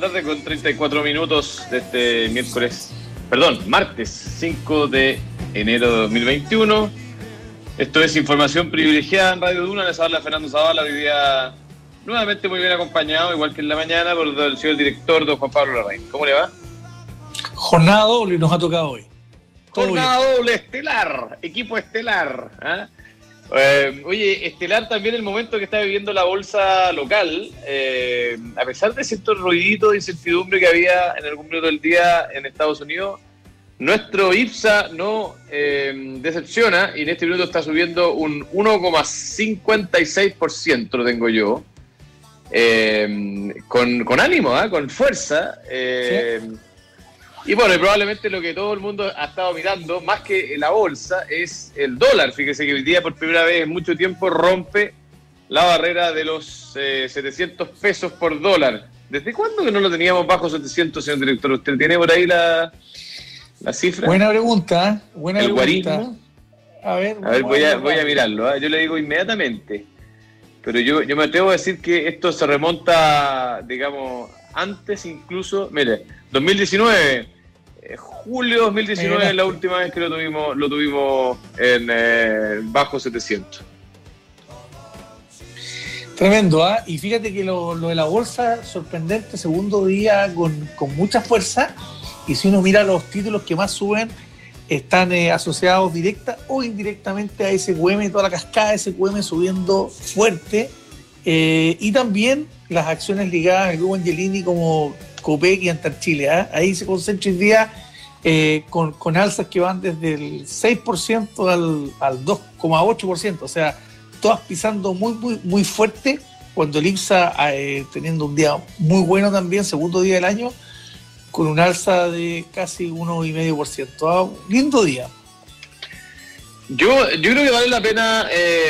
tarde con 34 minutos de este martes 5 de enero de 2021. Esto es Información Privilegiada en Radio Duna. Les habla Fernando Zavala, hoy día nuevamente muy bien acompañado, igual que en la mañana, por el señor director, don Juan Pablo Larraín. ¿Cómo le va? Jornada doble nos ha tocado hoy. Jornada doble, estelar, equipo estelar. Oye, estelar también el momento que está viviendo la bolsa local, a pesar de ciertos ruiditos de incertidumbre que había en algún minuto del día en Estados Unidos, nuestro IPSA no decepciona y en este minuto está subiendo un 1,56%, lo tengo yo, con ánimo, con fuerza. ¿Sí? Y bueno, y probablemente lo que todo el mundo ha estado mirando, más que la bolsa, es el dólar. Fíjese que hoy día por primera vez en mucho tiempo rompe la barrera de los 700 pesos por dólar. ¿Desde cuándo que no lo teníamos bajo 700, señor director? ¿Usted tiene por ahí la cifra? Buena pregunta, ¿El guarismo? A ver, voy a mirarlo. Yo le digo inmediatamente. Pero yo me atrevo a decir que esto se remonta, digamos, antes incluso, mire, 2019, julio 2019 es la última vez que lo tuvimos en bajo 700. Tremendo, ¿ah? Y fíjate que lo de la bolsa, sorprendente, segundo día con mucha fuerza, y si uno mira los títulos que más suben, están asociados directa o indirectamente a SQM, toda la cascada de SQM subiendo fuerte, y también las acciones ligadas al grupo Angelini como Copec y Antarchile, ¿eh? Ahí se concentra el día con alzas que van desde el 6% al 2,8%, o sea, todas pisando muy, muy, muy fuerte, cuando el IPSA teniendo un día muy bueno también, segundo día del año, con un alza de casi 1,5%. Lindo día. Yo creo que vale la pena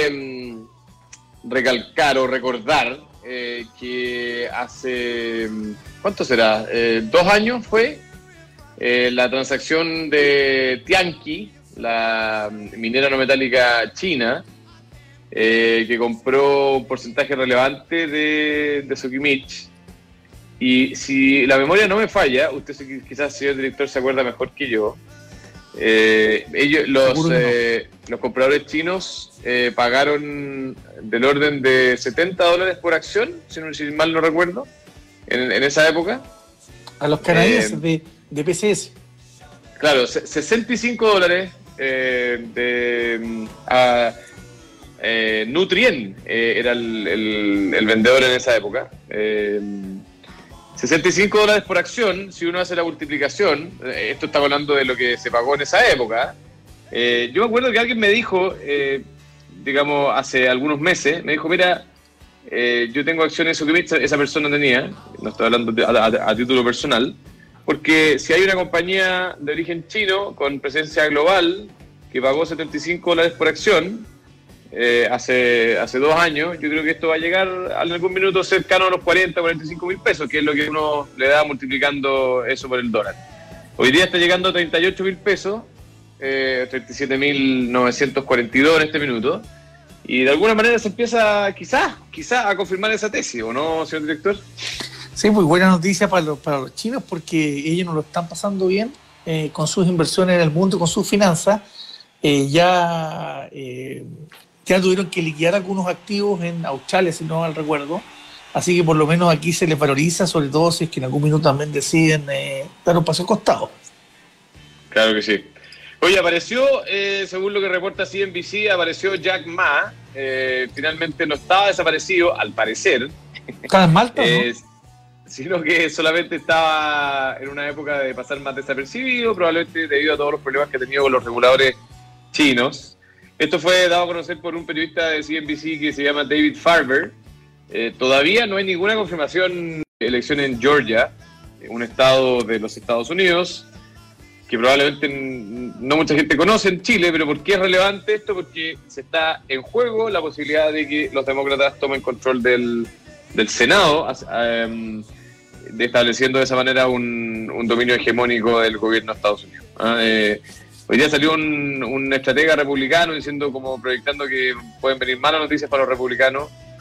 recalcar o recordar que hace, ¿cuánto será? 2 años fue la transacción de Tianqi, la minera no metálica china, que compró un porcentaje relevante de Sokimich. Y si la memoria no me falla, usted quizás, señor director, se acuerda mejor que yo, los compradores chinos pagaron del orden de $70 por acción, si mal no recuerdo, en esa época. A los canadienses de PCS. Claro, $65 Nutrien era el vendedor en esa época. $65 por acción, si uno hace la multiplicación, esto está hablando de lo que se pagó en esa época. Yo me acuerdo que alguien me dijo, digamos, hace algunos meses, me dijo, mira, yo tengo acciones Sokimich, esa persona tenía, no estoy hablando a título personal, porque si hay una compañía de origen chino con presencia global que pagó $75 por acción, hace 2 años, yo creo que esto va a llegar en algún minuto cercano a los 40-45 mil pesos, que es lo que uno le da multiplicando eso por el dólar. Hoy día está llegando a 38 mil pesos, 37.942 en este minuto, y de alguna manera se empieza quizás a confirmar esa tesis, ¿o no, señor director? Sí, muy buena noticia para los chinos, porque ellos no lo están pasando bien con sus inversiones en el mundo, con sus finanzas. Ya tuvieron que liquidar algunos activos en Australia, si no mal recuerdo. Así que por lo menos aquí se les valoriza, sobre todo si es que en algún minuto también deciden dar un paso al costado. Claro que sí. Oye, apareció, según lo que reporta CNBC, apareció Jack Ma. Finalmente no estaba desaparecido, al parecer. ¿Estaba en Malta, no? Sino que solamente estaba en una época de pasar más desapercibido, probablemente debido a todos los problemas que ha tenido con los reguladores chinos. Esto fue dado a conocer por un periodista de CNBC que se llama David Farber. Todavía no hay ninguna confirmación de elección en Georgia, un estado de los Estados Unidos, que probablemente no mucha gente conoce en Chile, pero ¿por qué es relevante esto? Porque se está en juego la posibilidad de que los demócratas tomen control del Senado, estableciendo de esa manera un dominio hegemónico del gobierno de Estados Unidos. Hoy día salió un estratega republicano diciendo, como proyectando que pueden venir malas noticias para los republicanos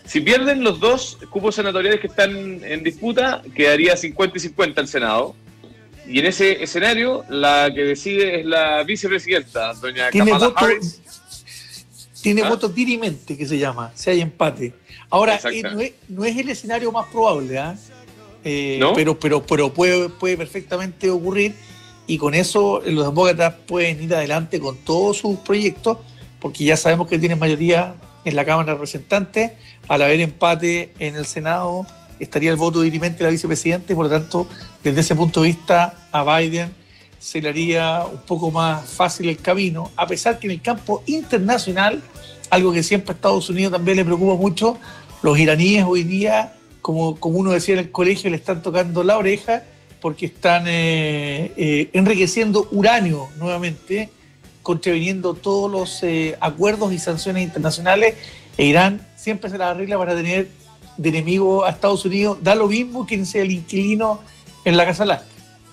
Si pierden los dos cupos senatoriales que están en disputa, quedaría 50 y 50 el Senado. Y en ese escenario, la que decide es la vicepresidenta, doña Kamala Harris. Tiene voto dirimente, que se llama, si hay empate. Ahora, no es el escenario más probable, ¿no? pero puede perfectamente ocurrir, y con eso los demócratas pueden ir adelante con todos sus proyectos, porque ya sabemos que tienen mayoría en la Cámara de Representantes. Al haber empate en el Senado, estaría el voto dirimente de la vicepresidenta, y por lo tanto, desde ese punto de vista, a Biden se le haría un poco más fácil el camino, a pesar que en el campo internacional, algo que siempre a Estados Unidos también le preocupa mucho, los iraníes hoy día, como uno decía en el colegio, le están tocando la oreja porque están enriqueciendo uranio nuevamente, contraviniendo todos los acuerdos y sanciones internacionales, e Irán siempre se las arregla para tener de enemigo a Estados Unidos, da lo mismo quien sea el inquilino en la Casa Blanca.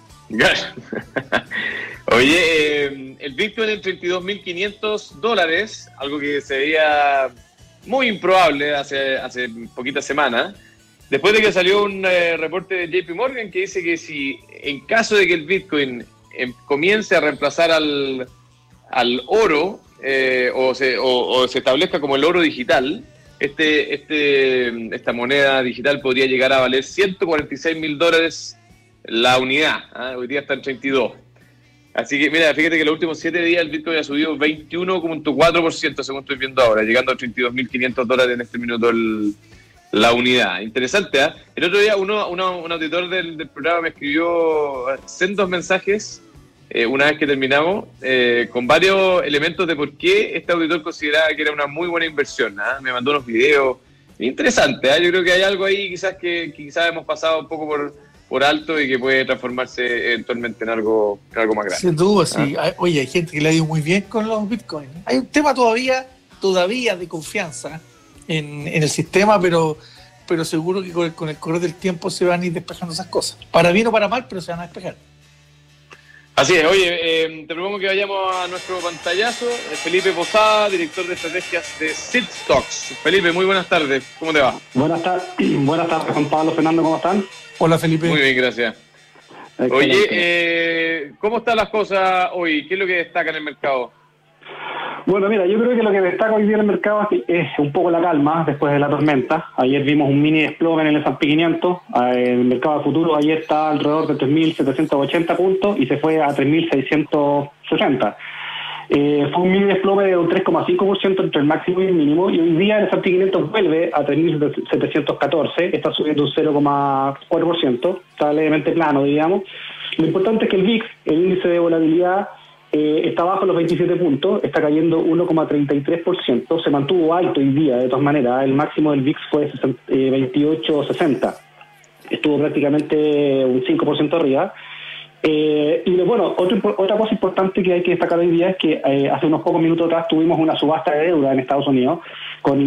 Oye, el Bitcoin en $32.500, algo que se veía muy improbable hace poquitas semanas, después de que salió un reporte de JP Morgan que dice que si en caso de que el Bitcoin comience a reemplazar al oro, o se establezca como el oro digital, esta moneda digital podría llegar a valer $146.000 la unidad. Hoy día está en 32. Así que, mira, fíjate que los últimos 7 días el Bitcoin ha subido 21,4%, según estoy viendo ahora, llegando a $32.500 en este minuto la unidad. Interesante, ¿eh? El otro día un auditor del programa me escribió sendos mensajes, una vez que terminamos, con varios elementos de por qué este auditor consideraba que era una muy buena inversión. Me mandó unos videos interesantes. Yo creo que hay algo ahí quizás que quizás hemos pasado un poco por alto y que puede transformarse eventualmente en algo más grande. Sin duda, sí. Oye, hay gente que le ha ido muy bien con los bitcoins. Hay un tema todavía de confianza en el sistema, pero seguro que con el correr del tiempo se van a ir despejando esas cosas. Para bien o para mal, pero se van a despejar. Así es. Oye, te propongo que vayamos a nuestro pantallazo. Felipe Posada, director de estrategias de Sitstocks. Felipe, muy buenas tardes. ¿Cómo te va? Buenas tardes, Juan Pablo, Fernando, ¿cómo están? Hola, Felipe. Muy bien, gracias. Excelente. Oye, ¿cómo están las cosas hoy? ¿Qué es lo que destaca en el mercado? Bueno, mira, yo creo que lo que destaca hoy día en el mercado es un poco la calma después de la tormenta. Ayer vimos un mini desplome en el S&P 500. El mercado de futuros ayer está alrededor de 3.780 puntos y se fue a 3.660. Fue un mini desplome de un 3,5% entre el máximo y el mínimo, y hoy día el S&P 500 vuelve a 3.714, está subiendo un 0,4%, está levemente plano, digamos. Lo importante es que el VIX, el índice de volatilidad, está bajo los 27 puntos, está cayendo 1,33%, se mantuvo alto hoy día de todas maneras, el máximo del VIX fue 28,60, estuvo prácticamente un 5% arriba. Y bueno, otra cosa importante que hay que destacar hoy día es que hace unos pocos minutos atrás tuvimos una subasta de deuda en Estados Unidos con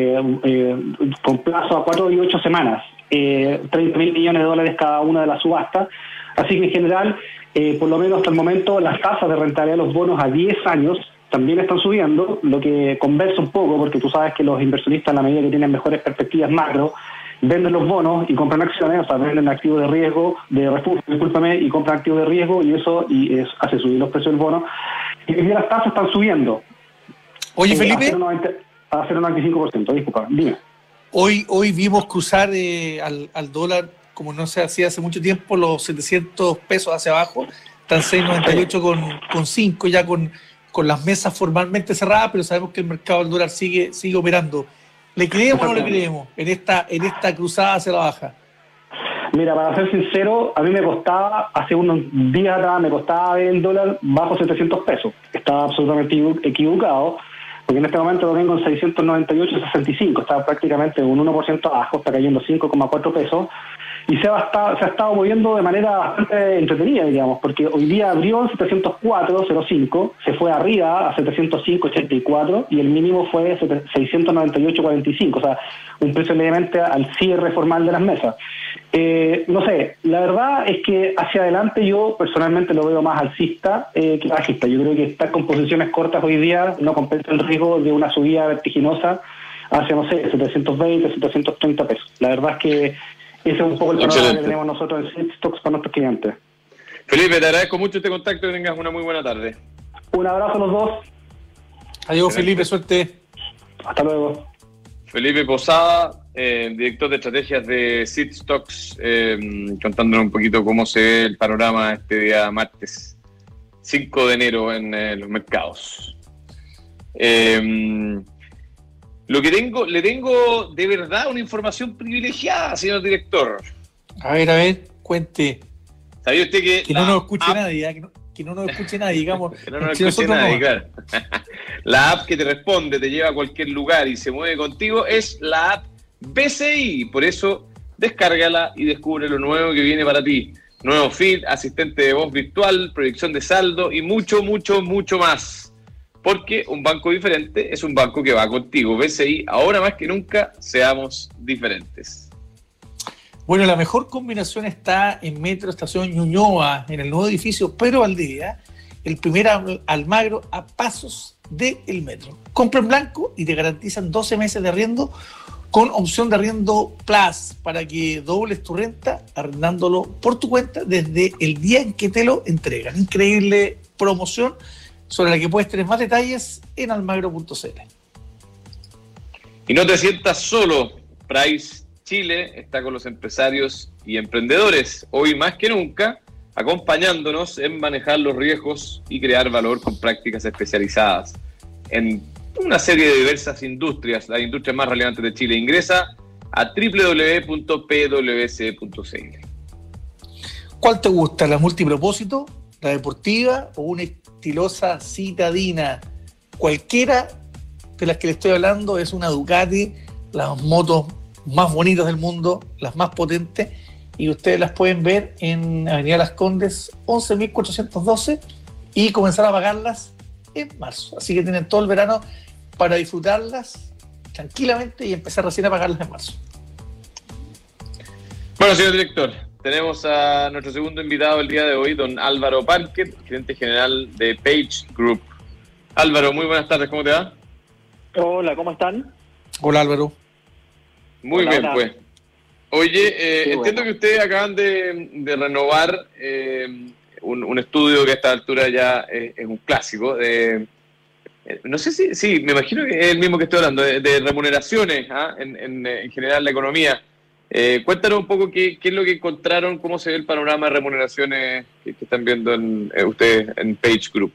plazo a 4 y 8 semanas, $30.000 millones cada una de las subastas. Así que en general, por lo menos hasta el momento, las tasas de rentabilidad de los bonos a 10 años también están subiendo, lo que conversa un poco, porque tú sabes que los inversionistas, a la medida que tienen mejores perspectivas macro, venden los bonos y compran acciones, o sea, venden activos de riesgo, de refugio, y compran activos de riesgo, y eso hace subir los precios del bono. Y hoy día las tasas están subiendo. Oye, Felipe. A 0,95%, disculpa, dime. Hoy vimos cruzar al dólar, como no se hacía hace mucho tiempo, los 700 pesos hacia abajo, están 6,98 con 5, ya con las mesas formalmente cerradas, pero sabemos que el mercado del dólar sigue operando. ¿Le creemos o no le creemos en esta cruzada hacia la baja? Mira, para ser sincero, a mí me costaba, hace unos días atrás, ver el dólar bajo 700 pesos. Estaba absolutamente equivocado, porque en este momento lo tengo en 698,65, está prácticamente un 1% abajo, está cayendo 5,4 pesos. Y se ha estado moviendo de manera bastante entretenida, digamos, porque hoy día abrió en 704,05, se fue arriba a 705,84 y el mínimo fue 698,45, o sea, un precio levemente al cierre formal de las mesas. No sé, la verdad es que hacia adelante yo personalmente lo veo más alcista que bajista. Yo creo que estar con posiciones cortas hoy día no compensa el riesgo de una subida vertiginosa hacia, no sé, 720, 730 pesos. La verdad es que ese es un poco el panorama que tenemos nosotros en Seed Stocks para nuestros clientes. Felipe, te agradezco mucho este contacto y que tengas una muy buena tarde. Un abrazo a los dos. Adiós, Felipe, suerte. Hasta luego. Felipe Posada, director de estrategias de Seed Stocks, contándonos un poquito cómo se ve el panorama este día martes 5 de enero en los mercados. Lo que le tengo de verdad una información privilegiada, señor director. A ver, cuente. ¿Sabía usted que no nos escuche nadie? Que no nos escuche nadie, digamos. Que no nos escuche nadie, claro. La app que te responde, te lleva a cualquier lugar y se mueve contigo, es la app BCI. Por eso, descárgala y descubre lo nuevo que viene para ti. Nuevo feed, asistente de voz virtual, proyección de saldo y mucho, mucho, mucho más. Porque un banco diferente es un banco que va contigo. BCI, ahora más que nunca, seamos diferentes. Bueno, la mejor combinación está en Metro Estación Ñuñoa, en el nuevo edificio Pedro Valdivia, el primer Almagro a pasos del metro. Compra en blanco y te garantizan 12 meses de arriendo con opción de arriendo plus para que dobles tu renta arrendándolo por tu cuenta desde el día en que te lo entregan. Increíble promoción sobre la que puedes tener más detalles en almagro.cl. Y no te sientas solo. Price Chile está con los empresarios y emprendedores, hoy más que nunca, acompañándonos en manejar los riesgos y crear valor con prácticas especializadas en una serie de diversas industrias, las industrias más relevantes de Chile. Ingresa a www.pwc.cl. ¿Cuál te gusta? ¿La multipropósito, la deportiva o una estilosa citadina? Cualquiera de las que le estoy hablando es una Ducati, las motos más bonitas del mundo, las más potentes, y ustedes las pueden ver en Avenida Las Condes 11.412 y comenzar a pagarlas en marzo. Así que tienen todo el verano para disfrutarlas tranquilamente y empezar recién a pagarlas en marzo. Bueno, señor director, tenemos a nuestro segundo invitado el día de hoy, don Álvaro Parker, gerente general de Page Group. Álvaro, muy buenas tardes, ¿cómo te va? Hola, ¿cómo están? Hola, Álvaro. Muy hola, bien, hola. pues. Oye, entiendo que ustedes acaban de renovar un estudio que a esta altura ya es un clásico. No sé si, me imagino que es el mismo que estoy hablando, de remuneraciones en general la economía. Cuéntanos un poco qué es lo que encontraron, cómo se ve el panorama de remuneraciones que están viendo ustedes en Page Group.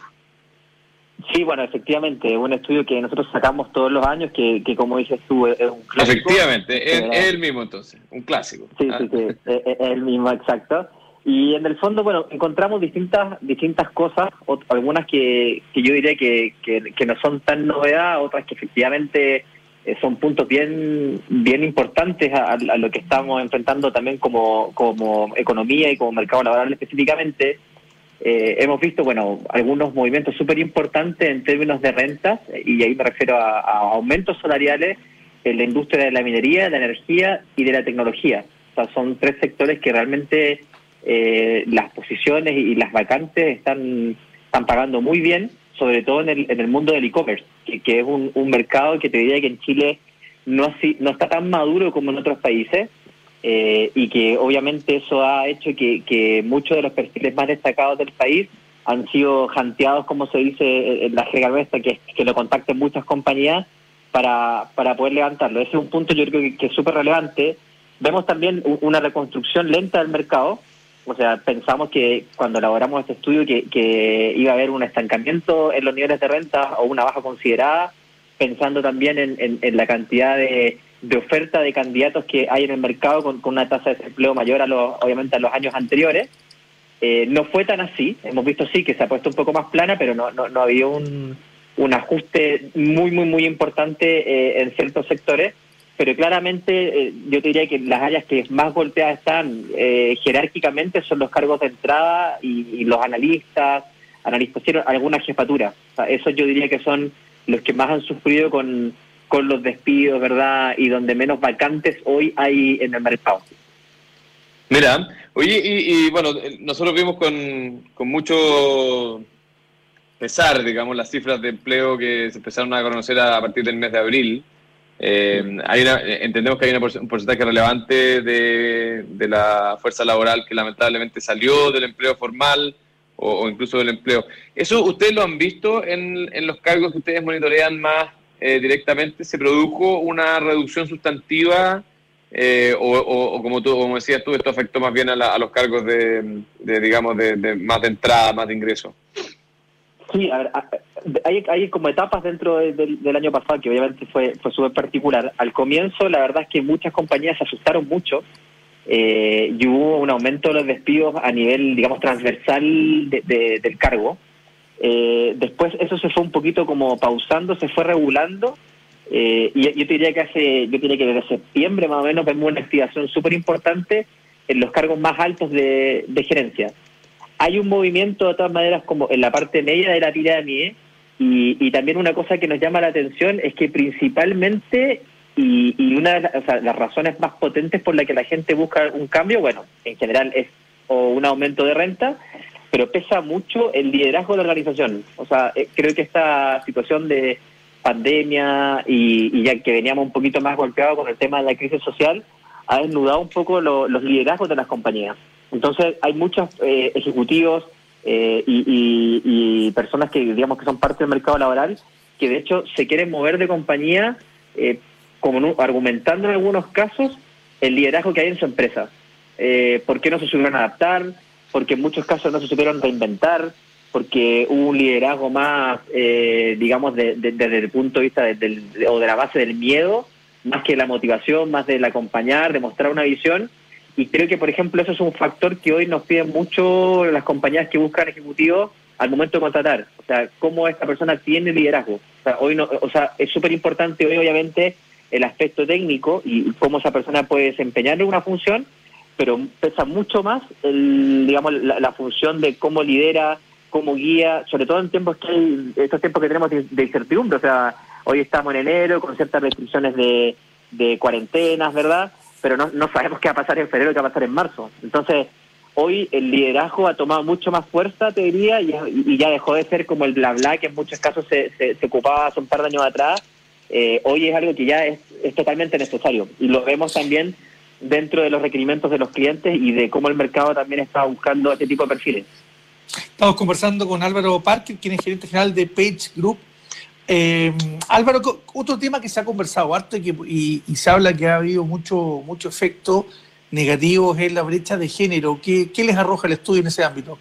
Sí, bueno, efectivamente, un estudio que nosotros sacamos todos los años, que como dices tú, es un clásico. Efectivamente, es el mismo entonces, un clásico. Sí, es el mismo, exacto. Y en el fondo, bueno, encontramos distintas cosas, algunas que yo diría que no son tan novedad, otras que efectivamente son puntos bien importantes a lo que estamos enfrentando también como economía y como mercado laboral específicamente. Hemos visto, bueno, algunos movimientos súper importantes en términos de rentas, y ahí me refiero a aumentos salariales en la industria de la minería, de la energía y de la tecnología. O sea, son tres sectores que realmente las posiciones y las vacantes están pagando muy bien, sobre todo en el mundo del e-commerce, que es un mercado que te diría que en Chile no está tan maduro como en otros países. Y que obviamente eso ha hecho que muchos de los perfiles más destacados del país han sido janteados, como se dice en la jerga nuestra, que lo contacten muchas compañías para poder levantarlo. Ese es un punto yo creo que es súper relevante. Vemos también una reconstrucción lenta del mercado. O sea, pensamos que cuando elaboramos este estudio que iba a haber un estancamiento en los niveles de renta o una baja considerada, pensando también en la cantidad de oferta de candidatos que hay en el mercado con una tasa de desempleo mayor obviamente a los años anteriores. No fue tan así. Hemos visto sí que se ha puesto un poco más plana, pero no ha habido un ajuste muy importante en ciertos sectores. Pero claramente yo te diría que las áreas que más golpeadas están jerárquicamente son los cargos de entrada y los analistas, alguna jefatura. O sea, esos yo diría que son los que más han sufrido con los despidos, ¿verdad? Y donde menos vacantes hoy hay en el mercado. Mira, oye, y bueno, nosotros vimos con mucho pesar, digamos, las cifras de empleo que se empezaron a conocer a partir del mes de abril. Entendemos que hay un porcentaje relevante de la fuerza laboral que lamentablemente salió del empleo formal o incluso del empleo. ¿Eso ustedes lo han visto en los cargos que ustedes monitorean más directamente? ¿Se produjo una reducción sustantiva o como decías tú, esto afectó más bien a los cargos digamos, de más de entrada, más de ingreso? Sí, a ver, hay como etapas dentro del año pasado que obviamente fue súper particular. Al comienzo, la verdad es que muchas compañías se asustaron mucho y hubo un aumento de los despidos a nivel, digamos, transversal del cargo. Después eso se fue un poquito como pausando, se fue regulando. Y yo te diría que desde septiembre más o menos vemos una activación súper importante en los cargos más altos de gerencia. Hay un movimiento de todas maneras como en la parte media de la pirámide y también una cosa que nos llama la atención es que principalmente y una de las razones más potentes por la que la gente busca un cambio, bueno, en general es o un aumento de renta, pero pesa mucho el liderazgo de la organización. O sea, creo que esta situación de pandemia y ya que veníamos un poquito más golpeados con el tema de la crisis social, ha desnudado un poco los liderazgos de las compañías. Entonces hay muchos ejecutivos y personas que digamos que son parte del mercado laboral que de hecho se quieren mover de compañía argumentando en algunos casos el liderazgo que hay en su empresa. ¿Por qué no se supieron adaptar? Porque en muchos casos no se supieron reinventar, porque hubo un liderazgo más, digamos, desde el punto de vista o de la base del miedo, más que la motivación, más del acompañar, de mostrar una visión. Y creo que, por ejemplo, eso es un factor que hoy nos piden mucho las compañías que buscan ejecutivos al momento de contratar. O sea, cómo esta persona tiene liderazgo. O sea, es súper importante hoy, obviamente, el aspecto técnico y cómo esa persona puede desempeñar una función, pero pesa mucho más digamos, la función de cómo lidera, cómo guía, sobre todo en estos tiempos que tenemos de incertidumbre. O sea, hoy estamos en enero con ciertas restricciones de cuarentenas, ¿verdad? Pero no sabemos qué va a pasar en febrero, qué va a pasar en marzo. Entonces, hoy el liderazgo ha tomado mucho más fuerza, te diría, y ya dejó de ser como el bla bla que en muchos casos se ocupaba hace un par de años atrás. Hoy es algo que ya es totalmente necesario. Y lo vemos también dentro de los requerimientos de los clientes y de cómo el mercado también está buscando este tipo de perfiles. Estamos conversando con Álvaro Parker, quien es gerente general de Page Group. Álvaro, otro tema que se ha conversado harto y se habla que ha habido mucho efecto negativo es la brecha de género. ¿Qué les arroja el estudio en ese ámbito?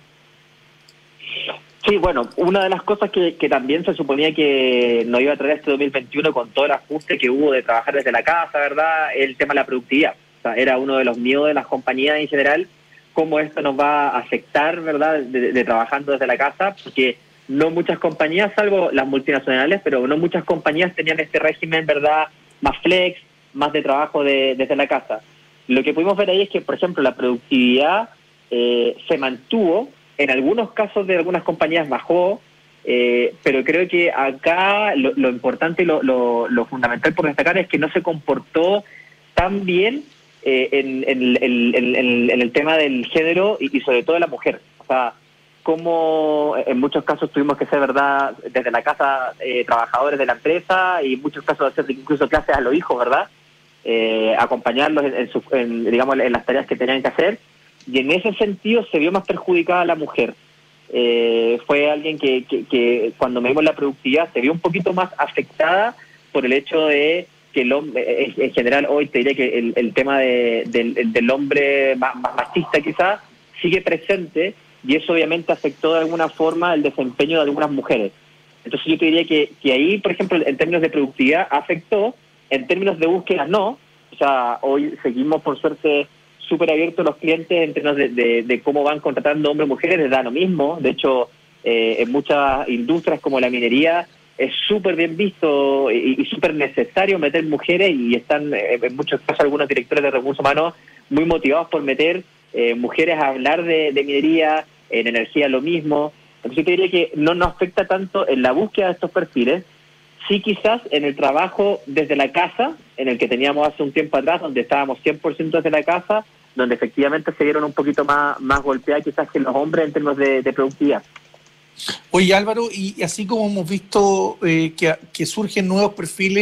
Sí, bueno, una de las cosas que también se suponía que nos iba a traer este 2021 con todo el ajuste que hubo de trabajar desde la casa, ¿verdad? El tema de la productividad. O sea, era uno de los miedos de las compañías en general, cómo esto nos va a afectar, ¿verdad? De trabajando desde la casa, porque no muchas compañías, salvo las multinacionales, pero no muchas compañías tenían este régimen, ¿verdad? Más flex, más de trabajo desde la casa. Lo que pudimos ver ahí es que, por ejemplo, la productividad se mantuvo. En algunos casos de algunas compañías bajó, pero creo que acá lo importante y lo fundamental por destacar es que no se comportó tan bien en el tema del género y sobre todo de la mujer. O sea, como en muchos casos tuvimos que ser, ¿verdad?, desde la casa trabajadores de la empresa y en muchos casos hacer incluso clases a los hijos, ¿verdad?, acompañarlos digamos, en las tareas que tenían que hacer. Y en ese sentido se vio más perjudicada la mujer. Fue alguien que cuando medimos la productividad se vio un poquito más afectada por el hecho de que el hombre, en general hoy te diría que el tema del hombre más machista quizás sigue presente y eso obviamente afectó de alguna forma el desempeño de algunas mujeres. Entonces yo te diría que ahí, por ejemplo, en términos de productividad afectó, en términos de búsqueda no. O sea, hoy seguimos por suerte súper abiertos los clientes en términos de cómo van contratando hombres y mujeres, les da lo mismo. De hecho, en muchas industrias como la minería es súper bien visto y súper necesario meter mujeres y están en muchos casos algunos directores de recursos humanos muy motivados por meter mujeres a hablar de minería, en energía lo mismo. Entonces yo te diría que no nos afecta tanto en la búsqueda de estos perfiles, sí quizás en el trabajo desde la casa, en el que teníamos hace un tiempo atrás, donde estábamos 100% desde la casa, donde efectivamente se vieron un poquito más golpeadas quizás que los hombres en términos de productividad. Oye, Álvaro, y así como hemos visto que surgen nuevos perfiles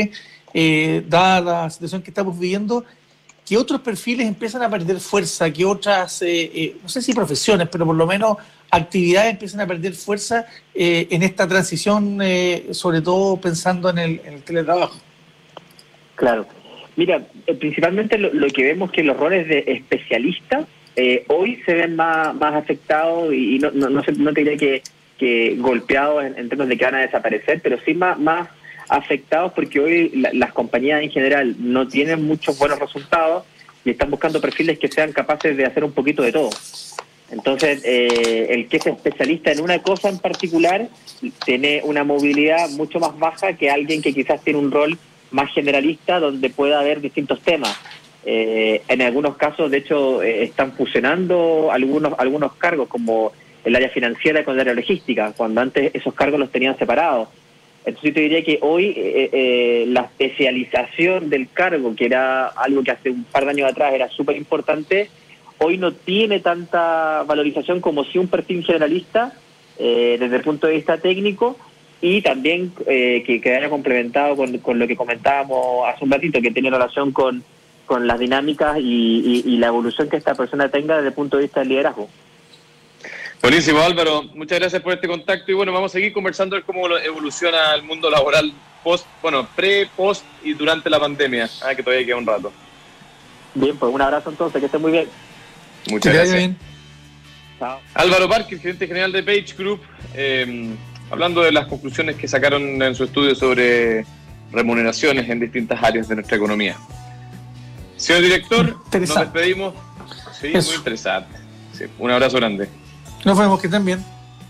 dada la situación que estamos viviendo, que otros perfiles empiezan a perder fuerza, que otras, no sé si profesiones, pero por lo menos actividades empiezan a perder fuerza en esta transición, sobre todo pensando en el teletrabajo. Claro. Mira, principalmente lo que vemos que los roles de especialista hoy se ven más afectados y no te diría que golpeados en términos de que van a desaparecer, pero sí más afectados porque hoy las compañías en general no tienen muchos buenos resultados y están buscando perfiles que sean capaces de hacer un poquito de todo. Entonces, el que es especialista en una cosa en particular tiene una movilidad mucho más baja que alguien que quizás tiene un rol más generalista donde pueda haber distintos temas. En algunos casos, de hecho, están fusionando algunos cargos, como el área financiera con el área logística, cuando antes esos cargos los tenían separados. Entonces yo te diría que hoy la especialización del cargo, que era algo que hace un par de años atrás era súper importante, hoy no tiene tanta valorización como si un perfil generalista desde el punto de vista técnico, y también que haya complementado con lo que comentábamos hace un ratito, que tiene relación con las dinámicas y la evolución que esta persona tenga desde el punto de vista del liderazgo. Buenísimo, Álvaro. Muchas gracias por este contacto y bueno, vamos a seguir conversando de cómo evoluciona el mundo laboral pre, post y durante la pandemia, que todavía queda un rato. Bien, pues un abrazo entonces, que esté muy bien. Muchas gracias. Bien. Chao. Álvaro Parker, gerente general de Page Group, hablando de las conclusiones que sacaron en su estudio sobre remuneraciones en distintas áreas de nuestra economía. Señor director, nos despedimos. Sí, muy interesante. Sí, un abrazo grande. Nos vemos, que estén bien.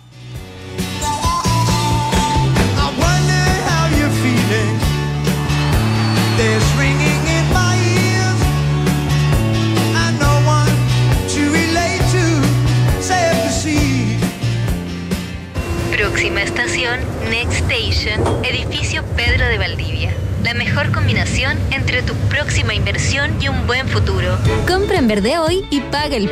Próxima estación, Next Station, edificio Pedro de Valdivia. La mejor combinación entre tu próxima inversión y un buen futuro. Compra en verde hoy y paga el